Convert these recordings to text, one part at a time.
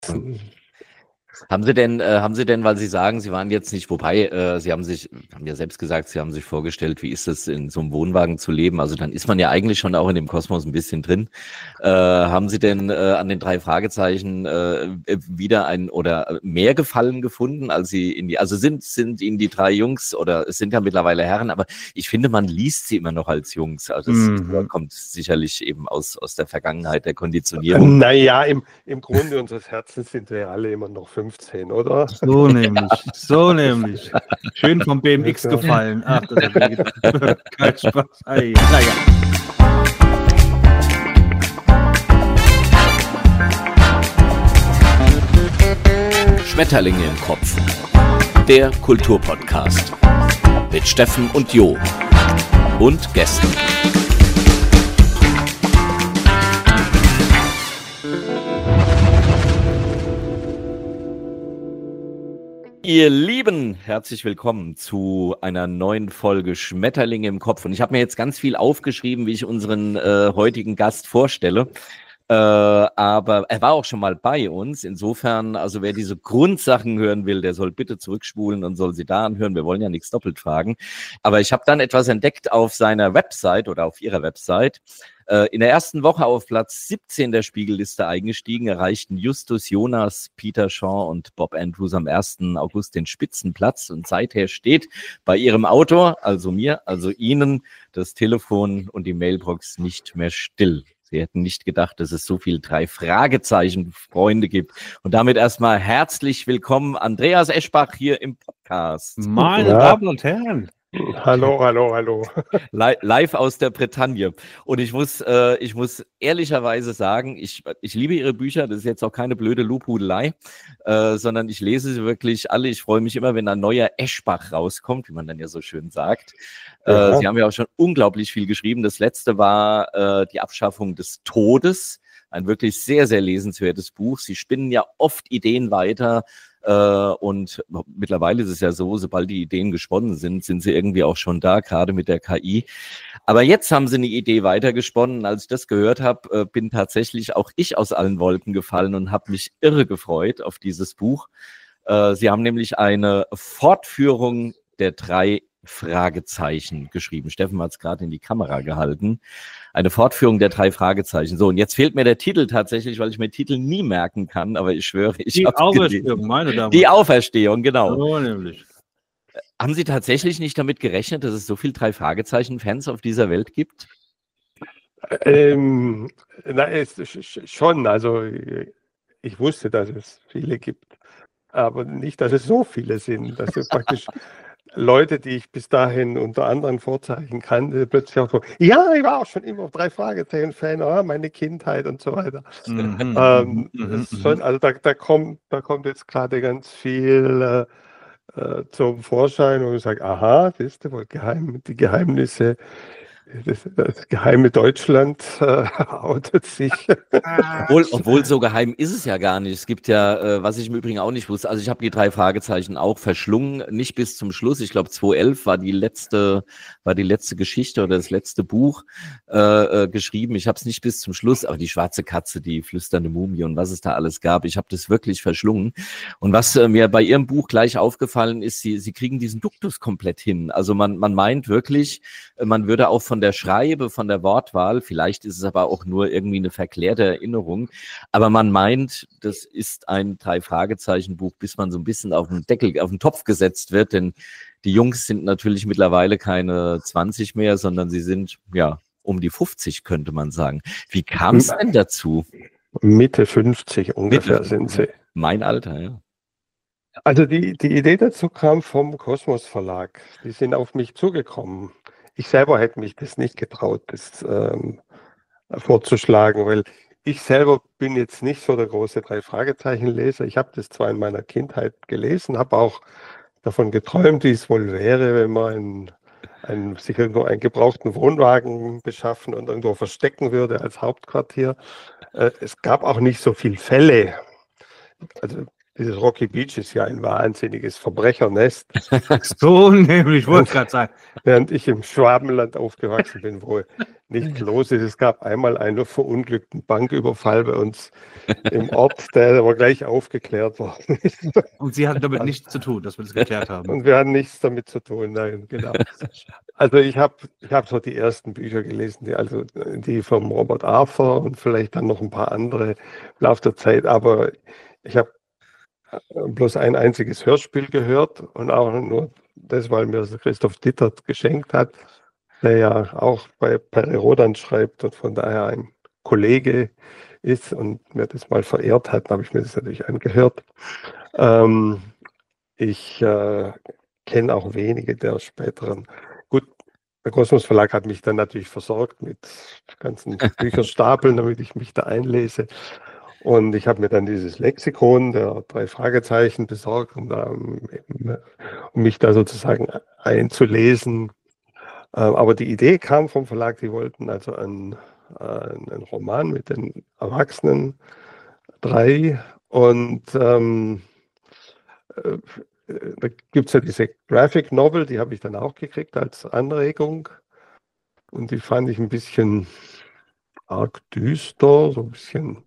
Haben Sie denn, weil Sie sagen, Sie waren jetzt nicht, wobei, Sie haben ja selbst gesagt, Sie haben sich vorgestellt, wie ist es, in so einem Wohnwagen zu leben? Also dann ist man ja eigentlich schon auch in dem Kosmos ein bisschen drin. Haben Sie denn an den 3 Fragezeichen wieder ein oder mehr Gefallen gefunden, als Sie also sind Ihnen die 3 Jungs, oder es sind ja mittlerweile Herren, aber ich finde, man liest sie immer noch als Jungs. Also das kommt sicherlich eben aus der Vergangenheit, der Konditionierung. Naja, im Grunde unseres Herzens sind wir ja alle immer noch 15, oder? So nämlich. Schön vom BMX gefallen. Ach, das hat mir gedacht. Kein Spaß. Naja. Schmetterlinge im Kopf. Der Kulturpodcast. Mit Steffen und Jo. Und Gästen. Ihr Lieben, herzlich willkommen zu einer neuen Folge Schmetterlinge im Kopf. Und ich habe mir jetzt ganz viel aufgeschrieben, wie ich unseren heutigen Gast vorstelle. Aber er war auch schon mal bei uns. Insofern, also wer diese Grundsachen hören will, der soll bitte zurückspulen und soll sie da anhören. Wir wollen ja nichts doppelt fragen. Aber ich habe dann etwas entdeckt auf seiner Website oder auf ihrer Website. In der ersten Woche auf Platz 17 der Spiegelliste eingestiegen, erreichten Justus Jonas, Peter Shaw und Bob Andrews am 1. August den Spitzenplatz. Und seither steht bei ihrem Autor, also mir, also Ihnen, das Telefon und die Mailbox nicht mehr still. Sie hätten nicht gedacht, dass es so viel 3 Fragezeichen-Freunde gibt. Und damit erstmal herzlich willkommen, Andreas Eschbach hier im Podcast. Meine Damen und Herren. Hallo. Live aus der Bretagne. Und ich muss ehrlicherweise sagen, ich liebe Ihre Bücher. Das ist jetzt auch keine blöde Lobhudelei, sondern ich lese sie wirklich alle. Ich freue mich immer, wenn ein neuer Eschbach rauskommt, wie man dann ja so schön sagt. Ja. Sie haben ja auch schon unglaublich viel geschrieben. Das letzte war die Abschaffung des Todes. Ein wirklich sehr, sehr lesenswertes Buch. Sie spinnen ja oft Ideen weiter. Und mittlerweile ist es ja so, sobald die Ideen gesponnen sind, sind sie irgendwie auch schon da, gerade mit der KI. Aber jetzt haben sie eine Idee weitergesponnen. Als ich das gehört habe, bin tatsächlich auch ich aus allen Wolken gefallen und habe mich irre gefreut auf dieses Buch. Sie haben nämlich eine Fortführung der 3 Fragezeichen geschrieben. Steffen hat es gerade in die Kamera gehalten. Eine Fortführung der 3 Fragezeichen. So, und jetzt fehlt mir der Titel tatsächlich, weil ich mir Titel nie merken kann, aber ich schwöre, ich habe Auferstehung, meine Damen. Die Auferstehung, genau. So nämlich. Haben Sie tatsächlich nicht damit gerechnet, dass es so viel 3 Fragezeichen-Fans auf dieser Welt gibt? Schon. Also ich wusste, dass es viele gibt, aber nicht, dass es so viele sind. Dass es praktisch Leute, die ich bis dahin unter anderen Vorzeichen kannte, plötzlich auch so, ja, ich war auch schon immer 3 Fragezeichen-Fan, meine Kindheit und so weiter. Also da kommt jetzt gerade ganz viel zum Vorschein und ich sage, aha, das ist wohl die Geheimnisse. Das geheime Deutschland outet sich. Obwohl so geheim ist es ja gar nicht. Es gibt ja, was ich im Übrigen auch nicht wusste, also ich habe die 3 Fragezeichen auch verschlungen, nicht bis zum Schluss. Ich glaube 2011 war die letzte Geschichte oder das letzte Buch geschrieben. Ich habe es nicht bis zum Schluss, aber die schwarze Katze, die flüsternde Mumie und was es da alles gab, ich habe das wirklich verschlungen. Und was mir bei Ihrem Buch gleich aufgefallen ist, Sie kriegen diesen Duktus komplett hin. Also man meint wirklich, man würde auch von der Schreibe, von der Wortwahl, vielleicht ist es aber auch nur irgendwie eine verklärte Erinnerung, aber man meint, das ist ein 3-Fragezeichen-Buch, bis man so ein bisschen auf den Deckel, auf den Topf gesetzt wird, denn die Jungs sind natürlich mittlerweile keine 20 mehr, sondern sie sind, ja, um die 50, könnte man sagen. Wie kam es denn dazu? Mitte 50 ungefähr sind sie. Mein Alter, ja. Also die Idee dazu kam vom Kosmos Verlag. Die sind auf mich zugekommen. Ich selber hätte mich das nicht getraut, das vorzuschlagen, weil ich selber bin jetzt nicht so der große 3-Fragezeichen-Leser. Ich habe das zwar in meiner Kindheit gelesen, habe auch davon geträumt, wie es wohl wäre, wenn man sich irgendwo einen gebrauchten Wohnwagen beschaffen und irgendwo verstecken würde als Hauptquartier. Es gab auch nicht so viele Fälle. Also dieses Rocky Beach ist ja ein wahnsinniges Verbrechernest. So nämlich, wollte ich gerade sagen. Während ich im Schwabenland aufgewachsen bin, wo nichts los ist. Es gab einmal einen verunglückten Banküberfall bei uns im Ort, der aber gleich aufgeklärt worden ist. Und Sie hatten damit nichts zu tun, dass wir das geklärt haben. Und wir hatten nichts damit zu tun, nein, genau. Also ich hab so die ersten Bücher gelesen, die vom Robert Arthur und vielleicht dann noch ein paar andere im Laufe der Zeit, aber ich habe bloß ein einziges Hörspiel gehört und auch nur das, weil mir das Christoph Dittert geschenkt hat, der ja auch bei Perry-Rhodan schreibt und von daher ein Kollege ist und mir das mal verehrt hat, habe ich mir das natürlich angehört. Ich kenne auch wenige der späteren. Gut, der Kosmos Verlag hat mich dann natürlich versorgt mit ganzen Bücherstapeln, damit ich mich da einlese. Und ich habe mir dann dieses Lexikon der 3 Fragezeichen besorgt, um mich da sozusagen einzulesen. Aber die Idee kam vom Verlag, die wollten also einen Roman mit den Erwachsenen 3 und da gibt es ja diese Graphic Novel, die habe ich dann auch gekriegt als Anregung und die fand ich ein bisschen arg düster, so ein bisschen,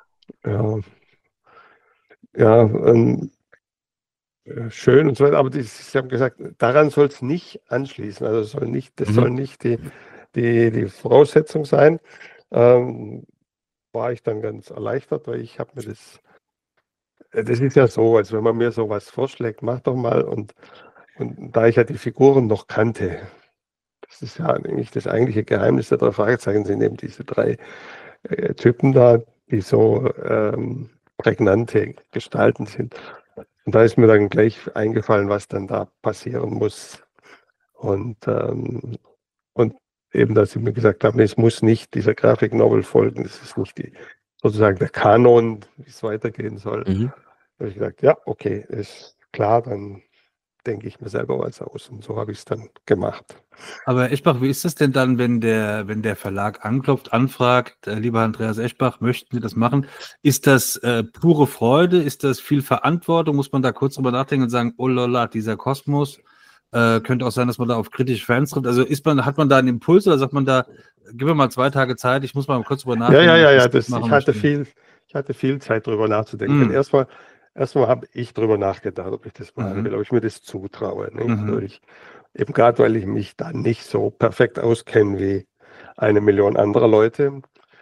schön und so weiter, aber sie haben gesagt, daran soll es nicht anschließen, also das soll nicht die Voraussetzung sein. War ich dann ganz erleichtert, weil ich habe mir das ist ja so, als wenn man mir sowas vorschlägt, mach doch mal und da ich ja die Figuren noch kannte, das ist ja eigentlich das eigentliche Geheimnis der 3 Fragezeichen, sind eben diese 3 Typen da, die so prägnante Gestalten sind. Und da ist mir dann gleich eingefallen, was dann da passieren muss. Und eben, dass sie mir gesagt haben, es muss nicht dieser Graphic Novel folgen, das ist nicht sozusagen der Kanon, wie es weitergehen soll. Da habe ich gesagt, ja, okay, ist klar, dann denke ich mir selber was aus. Und so habe ich es dann gemacht. Aber Herr Eschbach, wie ist das denn dann, wenn der Verlag anklopft, anfragt, lieber Andreas Eschbach, möchten Sie das machen? Ist das pure Freude? Ist das viel Verantwortung? Muss man da kurz drüber nachdenken und sagen, oh lala, dieser Kosmos? Könnte auch sein, dass man da auf kritische Fans trifft. Also hat man da einen Impuls oder sagt man da, gib mir mal 2 Tage Zeit, ich muss mal kurz drüber nachdenken? Ich hatte viel Zeit drüber nachzudenken. Erstmal habe ich drüber nachgedacht, ob ich das machen will, ob ich mir das zutraue. Eben gerade, weil ich mich da nicht so perfekt auskenne wie 1 Million anderer Leute.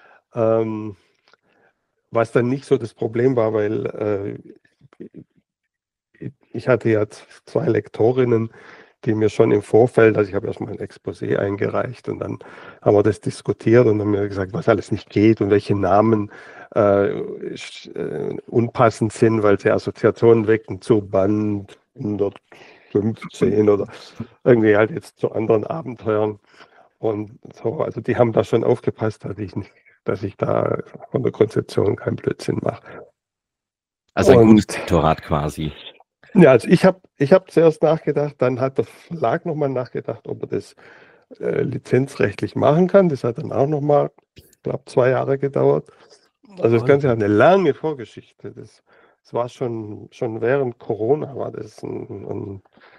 Was dann nicht so das Problem war, weil ich hatte ja 2 Lektorinnen, die mir schon im Vorfeld, also ich habe erstmal ein Exposé eingereicht und dann haben wir das diskutiert und haben mir gesagt, was alles nicht geht und welche Namen unpassend sind, weil sie Assoziationen wecken zu Band 115 oder irgendwie halt jetzt zu anderen Abenteuern. Und so, also die haben da schon aufgepasst, dass ich da von der Konzeption keinen Blödsinn mache. Also ein gutes Lektorat quasi. Ja, also ich hab zuerst nachgedacht, dann hat der Verlag nochmal nachgedacht, ob er das lizenzrechtlich machen kann. Das hat dann auch nochmal, ich glaube, 2 Jahre gedauert. Also das Ganze hat eine lange Vorgeschichte. Das war schon während Corona war das ein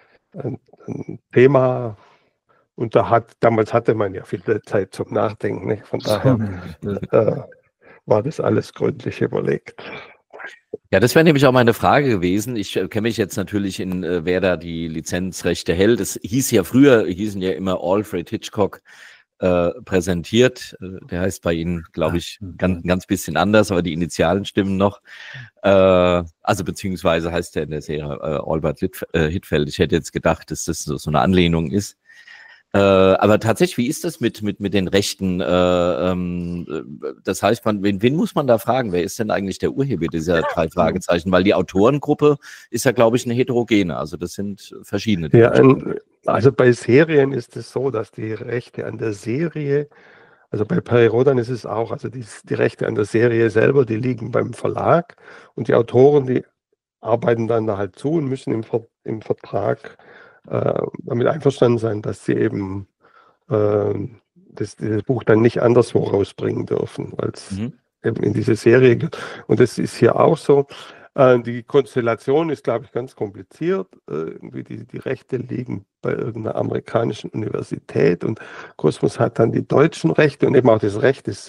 Thema. Und damals hatte man ja viel Zeit zum Nachdenken. Nicht? Von daher war das alles gründlich überlegt. Ja, das wäre nämlich auch meine Frage gewesen. Ich kenne mich jetzt natürlich in, wer da die Lizenzrechte hält. Es hießen ja immer Alfred Hitchcock präsentiert. Der heißt bei Ihnen, glaube ich, ganz bisschen anders, aber die Initialen stimmen noch. Also beziehungsweise heißt er in der Serie Albert Hitfeld. Ich hätte jetzt gedacht, dass das so eine Anlehnung ist. Aber tatsächlich, wie ist das mit den Rechten? Das heißt, wen muss man da fragen? Wer ist denn eigentlich der Urheber dieser 3 Fragezeichen? Weil die Autorengruppe ist ja, glaube ich, eine heterogene. Also das sind verschiedene. Ja, also bei Serien ist es so, dass die Rechte an der Serie, also bei Perry-Rhodan ist es auch, also die Rechte an der Serie selber, die liegen beim Verlag und die Autoren, die arbeiten dann da halt zu und müssen im Vertrag damit einverstanden sein, dass sie eben dieses Buch dann nicht anderswo rausbringen dürfen, weil es eben in diese Serie geht. Und das ist hier auch so. Die Konstellation ist, glaube ich, ganz kompliziert. Irgendwie die Rechte liegen bei irgendeiner amerikanischen Universität und Kosmos hat dann die deutschen Rechte und eben auch das Recht, es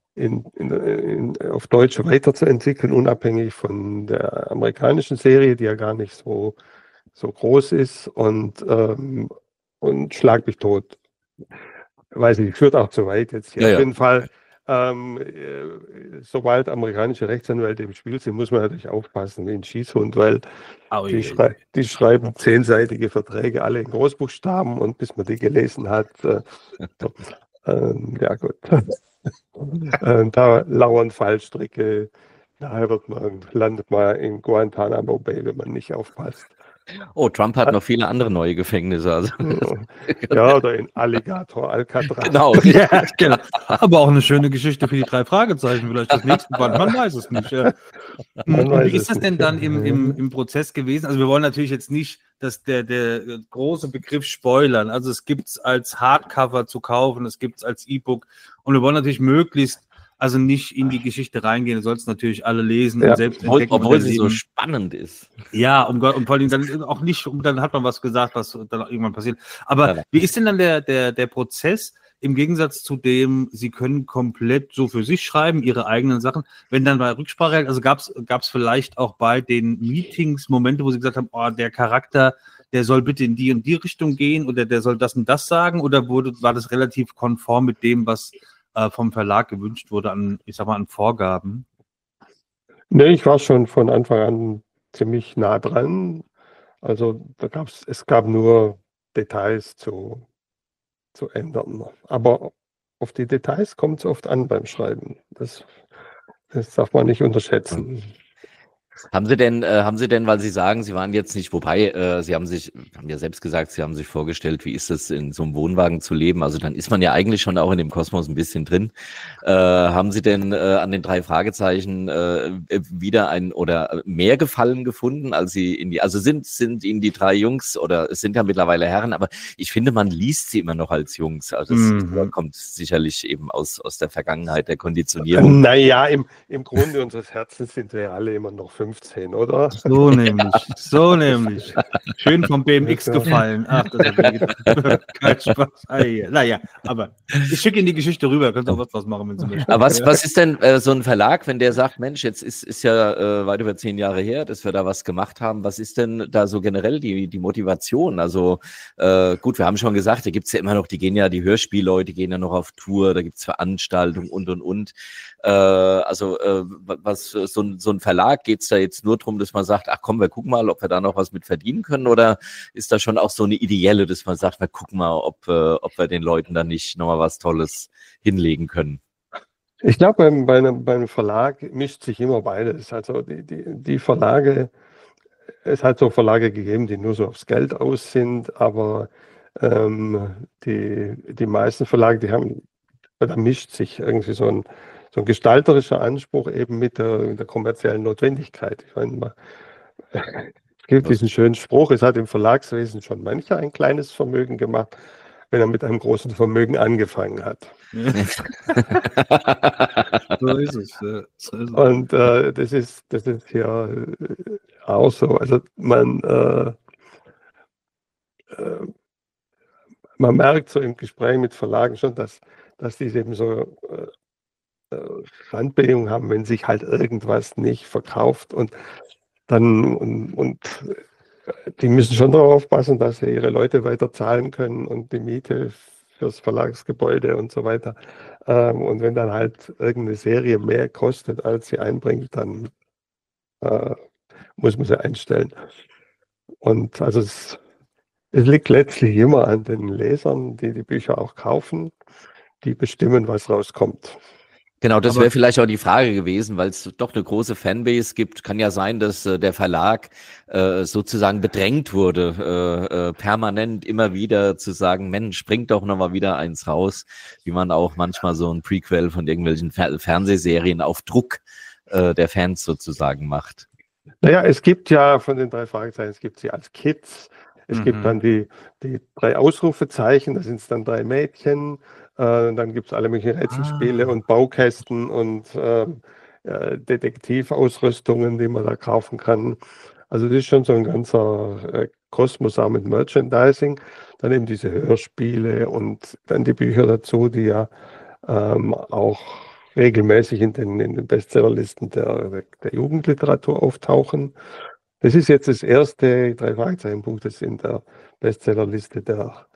auf Deutsch weiterzuentwickeln, unabhängig von der amerikanischen Serie, die ja gar nicht so groß ist und schlag mich tot. Weiß ich, führt auch zu weit jetzt hier. Ja, Auf ja. jeden Fall, sobald amerikanische Rechtsanwälte im Spiel sind, muss man natürlich aufpassen wie ein Schießhund, weil die schreiben 10-seitige Verträge, alle in Großbuchstaben und bis man die gelesen hat, ja gut, da lauern Fallstricke, daher landet man in Guantanamo Bay, wenn man nicht aufpasst. Oh, Trump hat noch viele andere neue Gefängnisse. Also. Ja, oder in Alligator Alcatraz. Genau. Ja, genau. Aber auch eine schöne Geschichte für die 3 Fragezeichen. Vielleicht das nächste Band, man weiß es nicht. Ja. Und wie ist das denn dann im Prozess gewesen? Also wir wollen natürlich jetzt nicht, dass der große Begriff spoilern. Also es gibt es als Hardcover zu kaufen, es gibt es als E-Book. Und wir wollen natürlich möglichst also nicht in die Geschichte reingehen, du sollst natürlich alle lesen und selbst entdecken. Obwohl sie so spannend ist. Ja, und vor allem dann auch nicht, dann hat man was gesagt, was dann auch irgendwann passiert. Aber wie ist denn dann der Prozess im Gegensatz zu dem, Sie können komplett so für sich schreiben, Ihre eigenen Sachen, wenn dann bei Rücksprache hält, also gab's vielleicht auch bei den Meetings Momente, wo Sie gesagt haben, oh, der Charakter, der soll bitte in die und die Richtung gehen oder der soll das und das sagen oder war das relativ konform mit dem, was vom Verlag gewünscht wurde an Vorgaben? Nee, ich war schon von Anfang an ziemlich nah dran. Also es gab nur Details zu ändern. Aber auf die Details kommt es oft an beim Schreiben. Das darf man nicht unterschätzen. Haben Sie denn, weil Sie sagen, Sie waren jetzt nicht, wobei, Sie haben ja selbst gesagt, Sie haben sich vorgestellt, wie ist es, in so einem Wohnwagen zu leben? Also dann ist man ja eigentlich schon auch in dem Kosmos ein bisschen drin. Haben Sie denn an den 3 Fragezeichen wieder oder mehr Gefallen gefunden, als Sie also sind Ihnen die 3 Jungs oder es sind ja mittlerweile Herren, aber ich finde, man liest sie immer noch als Jungs. Also das kommt sicherlich eben aus der Vergangenheit der Konditionierung. Naja, im Grunde unseres Herzens sind wir ja alle immer noch 15, oder? So nämlich. Schön vom BMX gefallen. Ach, das hat kein Spaß. Naja, aber ich schicke Ihnen die Geschichte rüber. Könnt ihr auch was machen, wenn Sie möchten. Aber was ist denn so ein Verlag, wenn der sagt, Mensch, jetzt ist ja weit über 10 Jahre her, dass wir da was gemacht haben. Was ist denn da so generell die Motivation? Also gut, wir haben schon gesagt, da gibt es ja immer noch, die Hörspielleute gehen ja noch auf Tour, da gibt es Veranstaltungen und. Was so ein Verlag, geht es da jetzt nur darum, dass man sagt, ach komm, wir gucken mal, ob wir da noch was mit verdienen können, oder ist da schon auch so eine Ideelle, dass man sagt, wir gucken mal, ob wir den Leuten da nicht nochmal was Tolles hinlegen können? Ich glaube, beim Verlag mischt sich immer beides. Also die Verlage, es hat so Verlage gegeben, die nur so aufs Geld aus sind, aber die meisten Verlage, da mischt sich irgendwie so ein gestalterischer Anspruch eben mit der kommerziellen Notwendigkeit. Ich meine, es gibt diesen schönen Spruch, es hat im Verlagswesen schon mancher ein kleines Vermögen gemacht, wenn er mit einem großen Vermögen angefangen hat. So ist es. Und das ist hier auch so. Also man merkt so im Gespräch mit Verlagen schon, dass die eben so Randbedingungen haben, wenn sich halt irgendwas nicht verkauft und die müssen schon darauf aufpassen, dass sie ihre Leute weiter zahlen können und die Miete fürs Verlagsgebäude und so weiter. Und wenn dann halt irgendeine Serie mehr kostet, als sie einbringt, dann muss man sie einstellen. Und also es liegt letztlich immer an den Lesern, die Bücher auch kaufen, die bestimmen, was rauskommt. Genau, das wäre vielleicht auch die Frage gewesen, weil es doch eine große Fanbase gibt. Kann ja sein, dass der Verlag sozusagen bedrängt wurde, permanent immer wieder zu sagen, Mensch, bringt doch nochmal wieder eins raus, wie man auch manchmal so ein Prequel von irgendwelchen Fernsehserien auf Druck der Fans sozusagen macht. Naja, es gibt ja von den 3 Fragezeichen, es gibt sie als Kids, es gibt dann die 3 Ausrufezeichen, da sind es dann 3 Mädchen, dann gibt es alle möglichen Rätselspiele und Baukästen und Detektivausrüstungen, die man da kaufen kann. Also das ist schon so ein ganzer Kosmos auch mit Merchandising. Dann eben diese Hörspiele und dann die Bücher dazu, die ja auch regelmäßig in den Bestsellerlisten der Jugendliteratur auftauchen. Das ist jetzt das erste Drei-Fragezeichen-Buch, das in der Bestsellerliste der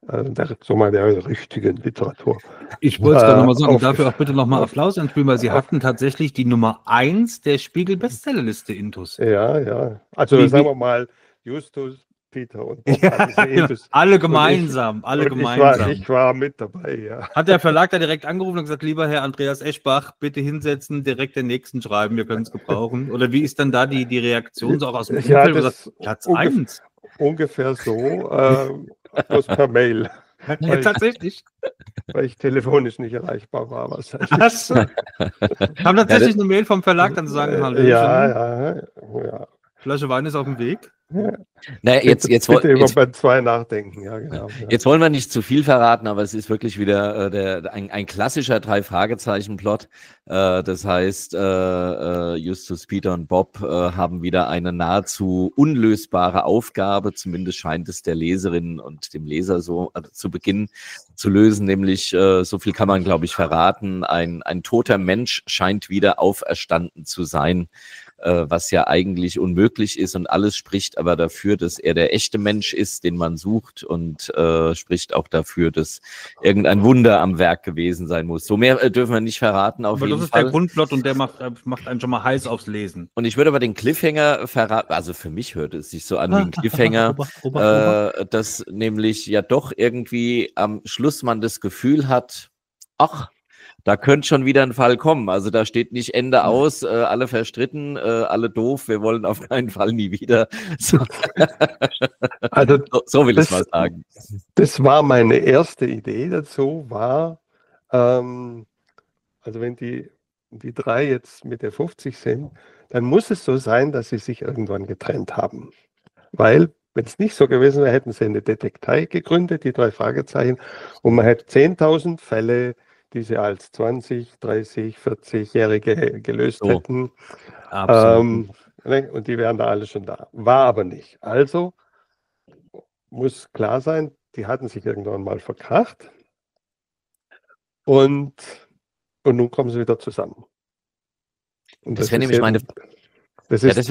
richtigen Literatur. Ich wollte es gerade nochmal sagen, dafür auch bitte nochmal Applaus anspielen, weil Sie hatten tatsächlich die Nummer 1 der Spiegel-Bestsellerliste intus. Ja. Also sagen wir mal, Justus, Peter und Bob. Alle gemeinsam, Ich war mit dabei, ja. Hat der Verlag da direkt angerufen und gesagt, lieber Herr Andreas Eschbach, bitte hinsetzen, direkt den nächsten schreiben, wir können es gebrauchen? Oder wie ist dann da die Reaktion so auch aus dem Umfeld? Platz 1? Ungefähr so, bloß per Mail. Ja, tatsächlich. Weil ich telefonisch nicht erreichbar war. Wahrscheinlich. Haben tatsächlich eine Mail vom Verlag dann zu sagen, hallo. Ja. Flasche Wein ist auf dem Weg. Ja. Naja, jetzt bitte über Band 2 nachdenken, ja, genau. Jetzt wollen wir nicht zu viel verraten, aber es ist wirklich wieder ein klassischer Drei-Fragezeichen-Plot. Das heißt, Justus, Peter und Bob haben wieder eine nahezu unlösbare Aufgabe, zumindest scheint es der Leserin und dem Leser so zu Beginn zu lösen, nämlich, so viel kann man, glaube ich, verraten, ein toter Mensch scheint wieder auferstanden zu sein, was ja eigentlich unmöglich ist, und alles spricht aber dafür, dass er der echte Mensch ist, den man sucht, und spricht auch dafür, dass irgendein Wunder am Werk gewesen sein muss. So mehr dürfen wir nicht verraten, auf jeden Fall. Das ist der Grundplot und der macht einen schon mal heiß aufs Lesen. Und ich würde aber den Cliffhanger verraten, also für mich hört es sich so an wie ein Cliffhanger, dass nämlich ja doch irgendwie am Schluss man das Gefühl hat, ach, da könnte schon wieder ein Fall kommen. Also da steht nicht Ende aus, alle verstritten, alle doof, wir wollen auf keinen Fall nie wieder. So, also so will ich mal sagen. Das war meine erste Idee dazu, also wenn die drei jetzt Mitte 50 sind, dann muss es so sein, dass sie sich irgendwann getrennt haben. Weil, wenn es nicht so gewesen wäre, hätten sie eine Detektei gegründet, die drei Fragezeichen, und man hätte 10.000 Fälle, die sie als 20, 30, 40-Jährige gelöst hätten. Absolut. Und die wären da alle schon da. War aber nicht. Also muss klar sein, die hatten sich irgendwann mal verkracht und nun kommen sie wieder zusammen. Und das wäre nämlich meine... Das ist,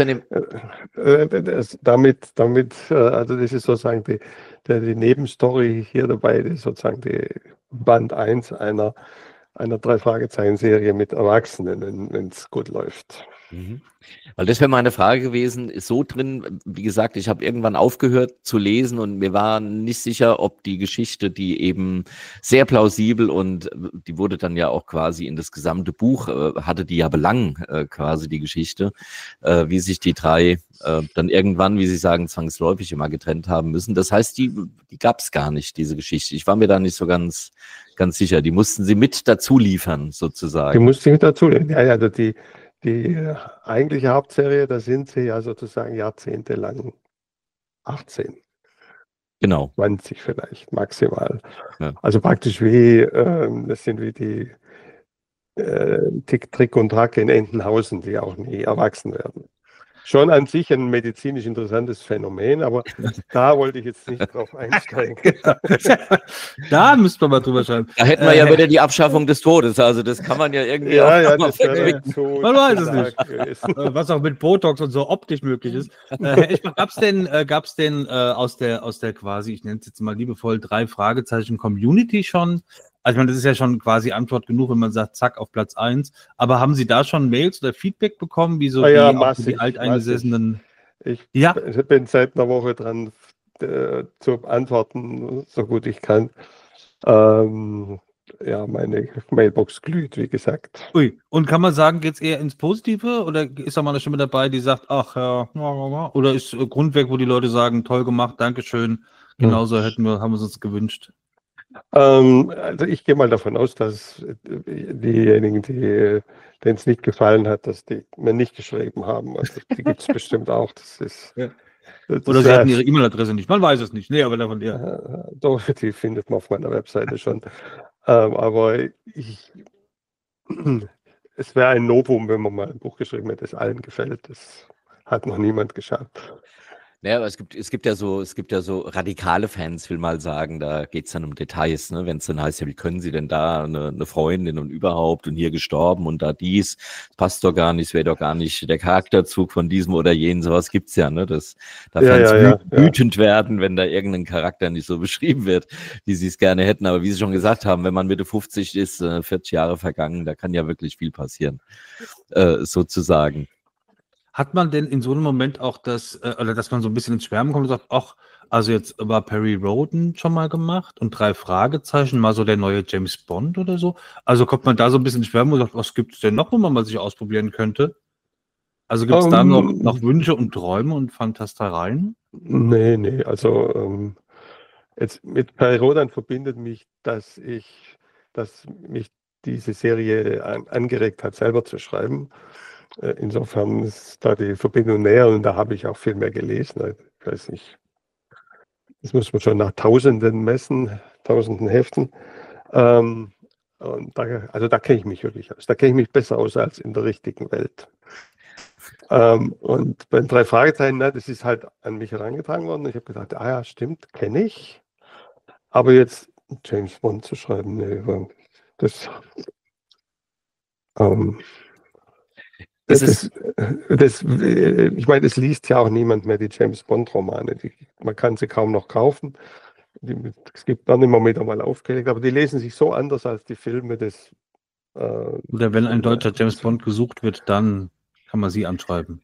also das ist sozusagen die Nebenstory hier dabei, das ist sozusagen die Band 1 einer Drei-Fragezeichen-Serie mit Erwachsenen, wenn es gut läuft. Mhm. Weil das wäre meine Frage gewesen, ist so drin, wie gesagt, ich habe irgendwann aufgehört zu lesen und mir war nicht sicher, ob die Geschichte, die eben sehr plausibel und die wurde dann ja auch quasi in das gesamte Buch, hatte die ja Belang quasi die Geschichte, wie sich die drei dann irgendwann, wie Sie sagen, zwangsläufig immer getrennt haben müssen. Das heißt, die gab es gar nicht, diese Geschichte. Ich war mir da nicht so ganz sicher. Die mussten sie mit dazu liefern, sozusagen. Die mussten sie mit dazu liefern, ja, also die eigentliche Hauptserie, da sind sie ja sozusagen jahrzehntelang 18. Genau. 20 vielleicht, maximal. Ja. Also praktisch das sind wie die Tick, Trick und Track in Entenhausen, die auch nie erwachsen werden. Schon an sich ein medizinisch interessantes Phänomen, aber da wollte ich jetzt nicht drauf einsteigen. Da müsste man mal drüber schreiben. Da hätten wir ja wieder die Abschaffung des Todes, also das kann man ja irgendwie das wäre man weiß es nicht. Was auch mit Botox und so optisch möglich ist. Gab es denn aus der quasi, ich nenne es jetzt mal liebevoll, drei Fragezeichen Community schon? Also ich meine, das ist ja schon quasi Antwort genug, wenn man sagt, zack, auf Platz 1. Aber haben Sie da schon Mails oder Feedback bekommen, wie so die alteingesessenen? Ich bin seit einer Woche dran zu antworten, so gut ich kann. Meine Mailbox glüht, wie gesagt. Ui, und kann man sagen, geht es eher ins Positive oder ist da mal eine Stimme dabei, die sagt, ach ja, oder ist Grundweg, wo die Leute sagen, toll gemacht, Dankeschön, genauso haben wir es uns gewünscht? Also ich gehe mal davon aus, dass diejenigen, denen es nicht gefallen hat, dass die mir nicht geschrieben haben. Also die gibt es bestimmt auch. Oder sie hatten ihre E-Mail-Adresse nicht. Man weiß es nicht. Nee, aber davon doch, die findet man auf meiner Webseite schon. Aber es wäre ein Novum, wenn man mal ein Buch geschrieben hätte, das allen gefällt. Das hat noch niemand geschafft. Naja, aber es gibt ja so radikale Fans, will mal sagen, da geht's dann um Details, ne? Wenn es dann heißt, ja, wie können Sie denn da eine Freundin und überhaupt und hier gestorben und da dies, passt doch gar nicht, es wäre doch gar nicht der Charakterzug von diesem oder jenem, sowas gibt's ja, ne? Da Fans wütend werden, wenn da irgendein Charakter nicht so beschrieben wird, wie sie es gerne hätten. Aber wie Sie schon gesagt haben, wenn man Mitte 50 ist, 40 Jahre vergangen, da kann ja wirklich viel passieren, sozusagen. Hat man denn in so einem Moment auch das, oder dass man so ein bisschen ins Schwärmen kommt und sagt, ach, also jetzt war Perry Rhodan schon mal gemacht und 3 Fragezeichen, mal so der neue James Bond oder so? Also kommt man da so ein bisschen ins Schwärmen und sagt, was gibt es denn noch, wo man mal sich ausprobieren könnte? Also gibt es da noch Wünsche und Träume und Fantastereien? Nee, also jetzt mit Perry Rhodan verbindet mich, dass mich diese Serie angeregt hat, selber zu schreiben. Insofern ist da die Verbindung näher und da habe ich auch viel mehr gelesen. Ich weiß nicht, das muss man schon nach Tausenden messen, Tausenden Heften. Und da kenne ich mich wirklich aus. Da kenne ich mich besser aus als in der richtigen Welt. Und bei den 3 Fragezeichen, das ist halt an mich herangetragen worden. Ich habe gedacht, ja, stimmt, kenne ich. Aber jetzt James Bond zu schreiben, nee, ich meine, es liest ja auch niemand mehr die James Bond-Romane. Man kann sie kaum noch kaufen. Es gibt dann immer wieder mal aufgelegt, aber die lesen sich so anders als die Filme des. Oder wenn ein deutscher James Bond gesucht wird, dann kann man sie anschreiben.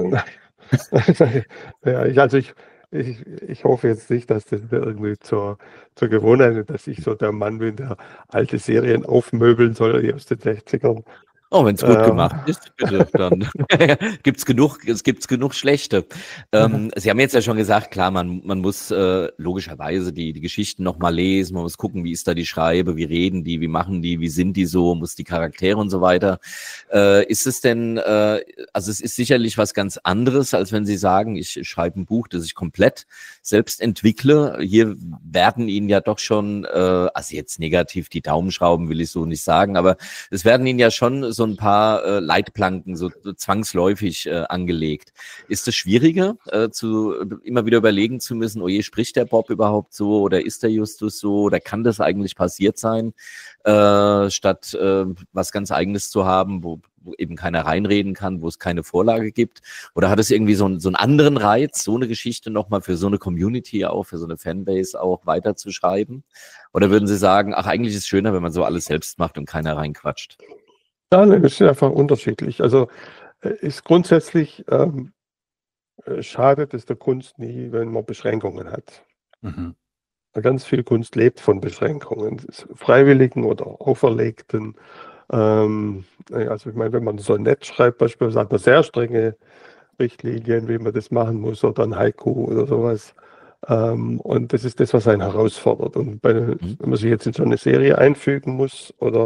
Ja, ich hoffe jetzt nicht, dass das irgendwie zur Gewohnheit ist, dass ich so der Mann bin, der alte Serien aufmöbeln soll, die aus den 60ern. Oh, wenn es gut gemacht ist, bitte, dann es gibt's genug schlechte. Sie haben jetzt ja schon gesagt, klar, man muss logischerweise die Geschichten nochmal lesen, man muss gucken, wie ist da die Schreibe, wie reden die, wie machen die, wie sind die so, muss die Charaktere und so weiter. Ist es denn, also es ist sicherlich was ganz anderes, als wenn Sie sagen, ich schreibe ein Buch, das ich komplett selbst entwickle. Hier werden Ihnen ja doch schon, also jetzt negativ die Daumenschrauben will ich so nicht sagen, aber es werden Ihnen ja schon so ein paar Leitplanken so zwangsläufig angelegt. Ist es schwieriger, immer wieder überlegen zu müssen, oh je, spricht der Bob überhaupt so oder ist der Justus so oder kann das eigentlich passiert sein, statt was ganz Eigenes zu haben, wo eben keiner reinreden kann, wo es keine Vorlage gibt? Oder hat es irgendwie so einen anderen Reiz, so eine Geschichte nochmal für so eine Community auch, für so eine Fanbase auch weiter zu schreiben? Oder würden Sie sagen, ach, eigentlich ist es schöner, wenn man so alles selbst macht und keiner reinquatscht? Ja, das ist einfach unterschiedlich. Also ist grundsätzlich schadet es der Kunst nie, wenn man Beschränkungen hat. Mhm. Ganz viel Kunst lebt von Beschränkungen, freiwilligen oder auferlegten. Also ich meine, wenn man so nett schreibt, beispielsweise hat man sehr strenge Richtlinien, wie man das machen muss, oder ein Haiku oder sowas. Und das ist das, was einen herausfordert. Und wenn man sich jetzt in so eine Serie einfügen muss oder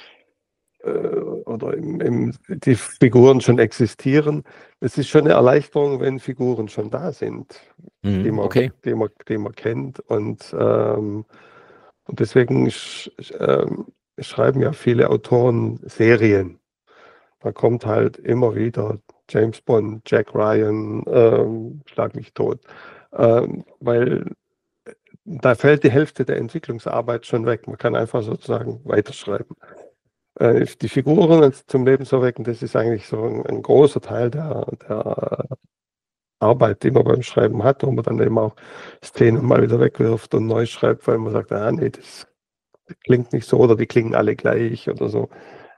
die Figuren schon existieren, es ist schon eine Erleichterung, wenn Figuren schon da sind, die man kennt. Und deswegen schreiben ja viele Autoren Serien. Da kommt halt immer wieder James Bond, Jack Ryan, Schlag mich tot. Weil da fällt die Hälfte der Entwicklungsarbeit schon weg. Man kann einfach sozusagen weiterschreiben. Die Figuren zum Leben zu erwecken, das ist eigentlich so ein großer Teil der Arbeit, die man beim Schreiben hat, wo man dann eben auch Szenen mal wieder wegwirft und neu schreibt, weil man sagt, nee, das klingt nicht so oder die klingen alle gleich oder so.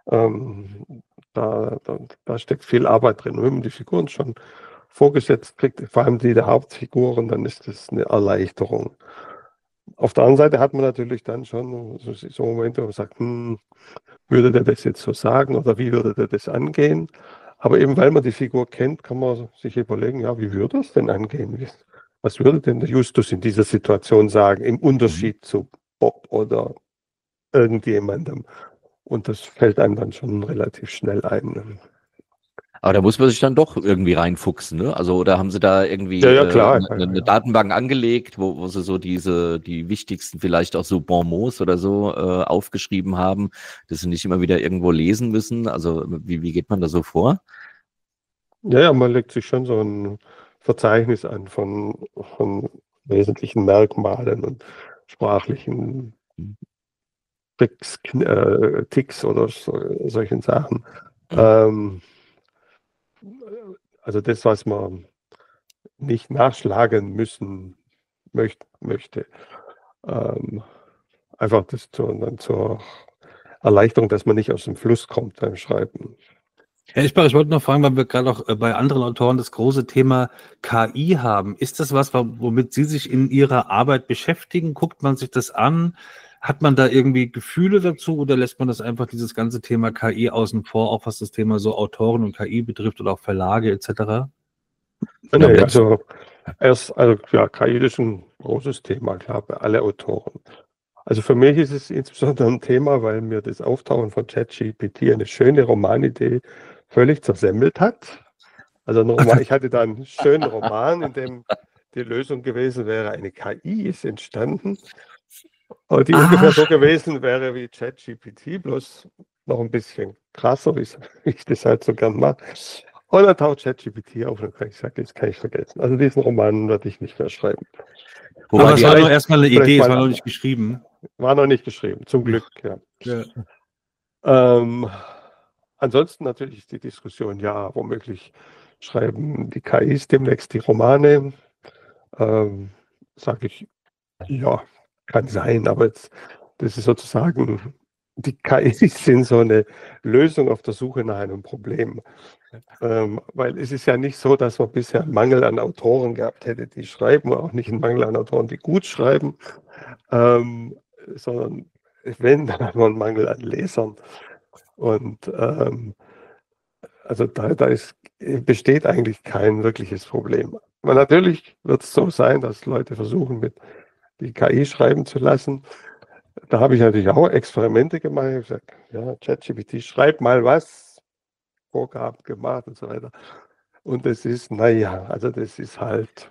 Da steckt viel Arbeit drin. Und wenn man die Figuren schon vorgesetzt kriegt, vor allem die der Hauptfiguren, dann ist das eine Erleichterung. Auf der anderen Seite hat man natürlich dann schon so Momente, wo man sagt, würde der das jetzt so sagen oder wie würde der das angehen? Aber eben weil man die Figur kennt, kann man sich überlegen, ja, wie würde es denn angehen? Was würde denn der Justus in dieser Situation sagen, im Unterschied zu Bob oder irgendjemandem? Und das fällt einem dann schon relativ schnell ein. Aber da muss man sich dann doch irgendwie reinfuchsen, ne? Also, oder haben Sie da irgendwie Ja, klar. eine Datenbank angelegt, wo Sie so die wichtigsten vielleicht auch so Bon mots oder so aufgeschrieben haben, dass Sie nicht immer wieder irgendwo lesen müssen? Also, wie geht man da so vor? Ja, man legt sich schon so ein Verzeichnis an von wesentlichen Merkmalen und sprachlichen Ticks oder solchen Sachen. Also das, was man nicht nachschlagen möchte. Einfach das zur Erleichterung, dass man nicht aus dem Fluss kommt beim Schreiben. Herr Eschbach, ich wollte noch fragen, weil wir gerade auch bei anderen Autoren das große Thema KI haben. Ist das was, womit Sie sich in Ihrer Arbeit beschäftigen? Guckt man sich das an? Hat man da irgendwie Gefühle dazu oder lässt man das einfach, dieses ganze Thema KI außen vor, auch was das Thema so Autoren und KI betrifft oder auch Verlage etc.? Nee, also KI ist ein großes Thema, klar, bei alle Autoren. Also für mich ist es insbesondere ein Thema, weil mir das Auftauchen von ChatGPT eine schöne Romanidee völlig zersemmelt hat. Also ich hatte da einen schönen Roman, in dem die Lösung gewesen wäre, eine KI ist entstanden, die ungefähr so gewesen wäre wie ChatGPT, bloß noch ein bisschen krasser, wie ich das halt so gern mache. Und dann taucht ChatGPT auf und dann kann ich sagen, das kann ich vergessen. Also diesen Roman werde ich nicht mehr schreiben. Aber es war doch erstmal eine Idee, es war noch nicht geschrieben. War noch nicht geschrieben, zum Glück, ja. Ansonsten natürlich die Diskussion, ja, womöglich schreiben die KIs demnächst die Romane. Sage ich, ja, kann sein, aber das ist sozusagen, die KIs sind so eine Lösung auf der Suche nach einem Problem. Weil es ist ja nicht so, dass man bisher einen Mangel an Autoren gehabt hätte, die schreiben, auch nicht einen Mangel an Autoren, die gut schreiben, sondern wenn, dann hat man einen Mangel an Lesern. Und also da besteht eigentlich kein wirkliches Problem. Aber natürlich wird es so sein, dass Leute versuchen, die KI schreiben zu lassen. Da habe ich natürlich auch Experimente gemacht. Ich habe gesagt, ja, ChatGPT, schreib mal was, Vorgaben gemacht und so weiter. Und das ist, das ist halt,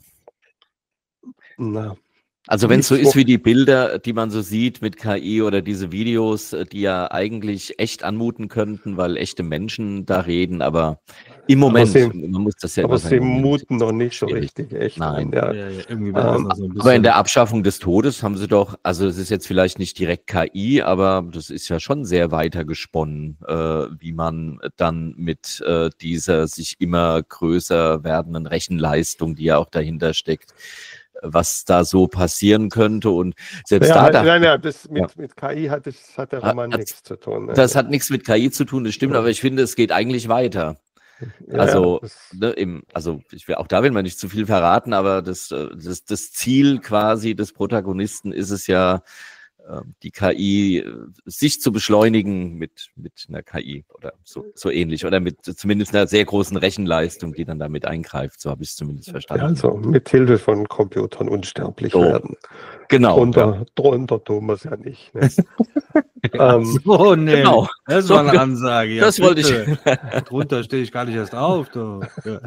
Also wenn es so ist wie die Bilder, die man so sieht mit KI oder diese Videos, die ja eigentlich echt anmuten könnten, weil echte Menschen da reden, aber im Moment, man muss das ja aber sie muten noch nicht so richtig echt. Nein. Ja, irgendwie so ein bisschen. Aber in der Abschaffung des Todes haben sie doch, also es ist jetzt vielleicht nicht direkt KI, aber das ist ja schon sehr weiter gesponnen, wie man dann mit dieser sich immer größer werdenden Rechenleistung, die ja auch dahinter steckt, was da so passieren könnte und selbst mit KI hat der Roman nichts zu tun. Ne? Das hat nichts mit KI zu tun, das stimmt, aber ich finde, es geht eigentlich weiter. Also auch da will man nicht zu viel verraten, aber das Ziel quasi des Protagonisten ist es ja, die KI sich zu beschleunigen mit einer KI oder so ähnlich oder mit zumindest einer sehr großen Rechenleistung, die dann damit eingreift. So habe ich es zumindest verstanden. Ja, also mit Hilfe von Computern unsterblich werden. Genau. Drunter tun wir es ja nicht. Ne? Genau. Das war eine Ansage. Ja, das wollte ich. Drunter stehe ich gar nicht erst auf. Ja.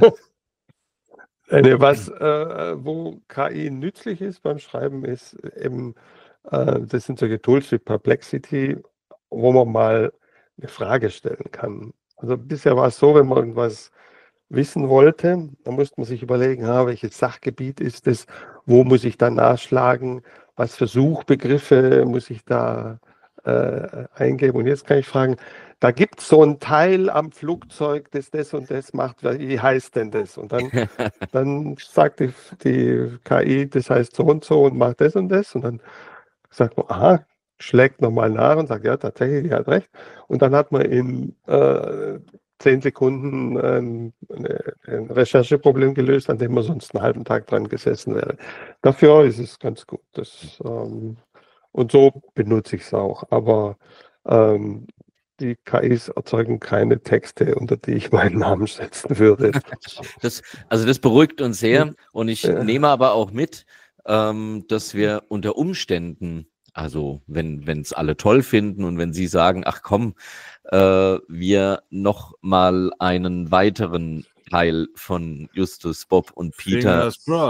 Wo KI nützlich ist beim Schreiben, ist eben, das sind solche Tools wie Perplexity, wo man mal eine Frage stellen kann. Also bisher war es so, wenn man irgendwas wissen wollte, dann musste man sich überlegen, welches Sachgebiet ist es, wo muss ich da nachschlagen, was für Suchbegriffe muss ich da eingeben. Und jetzt kann ich fragen, da gibt es so ein Teil am Flugzeug, das und das macht, wie heißt denn das? Und dann sagt die KI, das heißt so und macht das und das. Und dann sagt man, schlägt nochmal nach und sagt, ja, tatsächlich, die hat recht. Und dann hat man in 10 Sekunden ein Rechercheproblem gelöst, an dem man sonst einen halben Tag dran gesessen wäre. Dafür ist es ganz gut. Und so benutze ich es auch. Aber die KIs erzeugen keine Texte, unter die ich meinen Namen setzen würde. Das beruhigt uns sehr. Und ich nehme aber auch mit, dass wir unter Umständen, also wenn es alle toll finden und wenn sie sagen, ach komm, wir noch mal einen weiteren Teil von Justus, Bob und Peter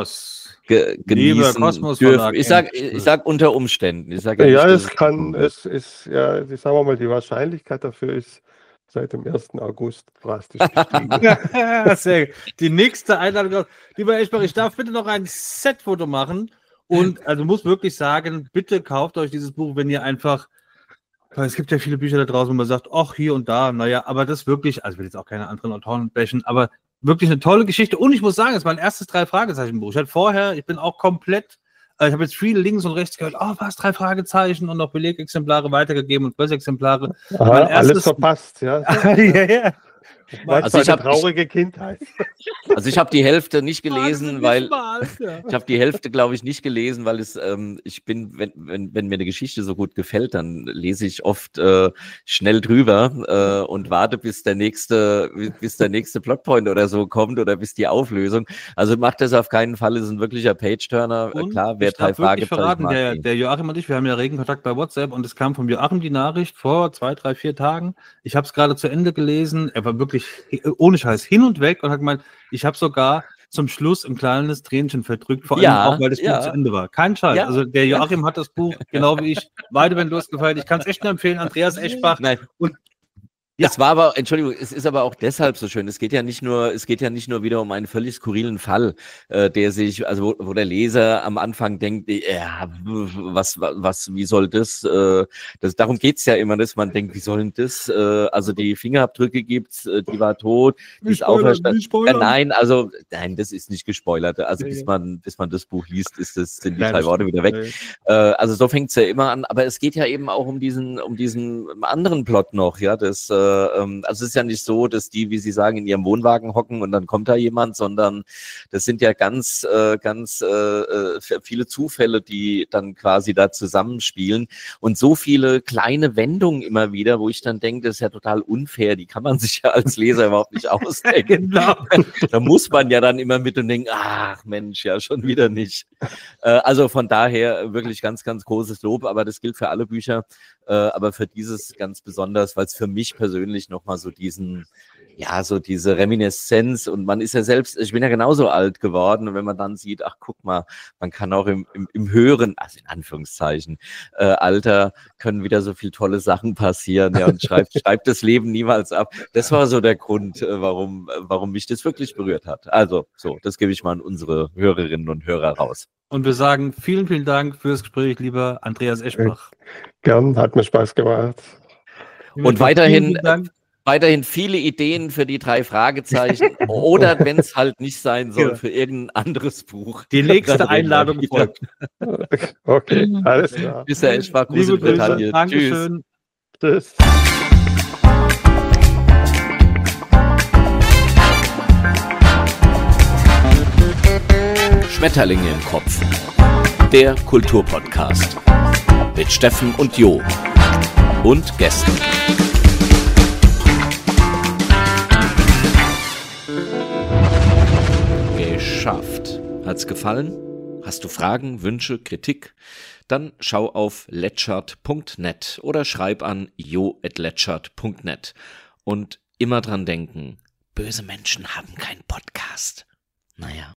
genießen dürfen. Ich sag unter Umständen. Ich sag Ja, nicht, es ist, ja, sagen wir mal, die Wahrscheinlichkeit dafür ist seit dem 1. August drastisch gestiegen. Sehr gut. Die nächste Einladung. Lieber Eschbach, ich darf bitte noch ein Setfoto machen. Und also muss wirklich sagen, bitte kauft euch dieses Buch, wenn ihr einfach, weil es gibt ja viele Bücher da draußen, wo man sagt, ach, hier und da, naja, aber das wirklich, also ich will jetzt auch keine anderen Autoren bashen, aber wirklich eine tolle Geschichte. Und ich muss sagen, es ist mein erstes 3-Fragezeichen-Buch. Ich bin auch komplett, ich habe jetzt viele links und rechts gehört, oh, was, 3 Fragezeichen und noch Belegexemplare weitergegeben und Pressexemplare. Aha, alles verpasst, ja. Ja. Also ich habe traurige Kindheit. Also ich habe die Hälfte nicht gelesen, weil ich habe die Hälfte, glaube ich, nicht gelesen, weil es ich bin, wenn mir eine Geschichte so gut gefällt, dann lese ich oft schnell drüber und warte, bis der nächste Plotpoint oder so kommt oder bis die Auflösung. Also macht das auf keinen Fall, es ist ein wirklicher Page-Turner. Klar, wer 3 Fragezeichen mag. Der Joachim und ich, wir haben ja regen Kontakt bei WhatsApp und es kam von Joachim die Nachricht vor 2, 3, 4 Tagen. Ich habe es gerade zu Ende gelesen. Er war wirklich ohne Scheiß hin und weg und hat gemeint, ich habe sogar zum Schluss ein kleines Tränchen verdrückt, vor allem auch, weil das Buch zu Ende war. Kein Scheiß. Ja. Also der Joachim hat das Buch, genau wie ich, beide werden losgefeiert. Ich kann es echt nur empfehlen, Andreas Eschbach. Nein. Und ja. Es war aber, Entschuldigung, es ist aber auch deshalb so schön. Es geht ja nicht nur wieder um einen völlig skurrilen Fall, der sich, also wo der Leser am Anfang denkt, ja, wie soll das? Darum geht's ja immer, dass man denkt, wie soll denn das? Also die Fingerabdrücke gibt's, die war tot, die ist auferstanden. Nein, das ist nicht gespoilert. Also bis man das Buch liest, sind die 3 Worte wieder weg. Also so fängt's ja immer an. Aber es geht ja eben auch um diesen anderen Plot noch, ja, das also es ist ja nicht so, dass die, wie Sie sagen, in ihrem Wohnwagen hocken und dann kommt da jemand, sondern das sind ja ganz viele Zufälle, die dann quasi da zusammenspielen und so viele kleine Wendungen immer wieder, wo ich dann denke, das ist ja total unfair, die kann man sich ja als Leser überhaupt nicht ausdenken. Genau. Da muss man ja dann immer mit und denken, ach Mensch, ja schon wieder nicht. Also von daher wirklich ganz, ganz großes Lob, aber das gilt für alle Bücher. Aber für dieses ganz besonders, weil es für mich persönlich nochmal so diese Reminiszenz und man ist ja selbst, ich bin ja genauso alt geworden und wenn man dann sieht, ach guck mal, man kann auch im höheren, also in Anführungszeichen, Alter können wieder so viel tolle Sachen passieren, ja, und schreibt das Leben niemals ab. Das war so der Grund, warum mich das wirklich berührt hat. Also so, das gebe ich mal an unsere Hörerinnen und Hörer raus. Und wir sagen vielen, vielen Dank fürs Gespräch, lieber Andreas Eschbach. Gern, hat mir Spaß gemacht. Und weiterhin viele Ideen für die 3 Fragezeichen oder wenn es halt nicht sein soll, für irgendein anderes Buch. Die nächste Einladung folgt. Okay, alles klar. Bis der Eschbach, Gruß in Bretagne. Dankeschön. Tschüss. Schmetterlinge im Kopf. Der Kulturpodcast. Mit Steffen und Jo. Und Gästen. Geschafft. Hat's gefallen? Hast du Fragen, Wünsche, Kritik? Dann schau auf letschert.net oder schreib an jo@letschert.net. Und immer dran denken, böse Menschen haben keinen Podcast. Naja.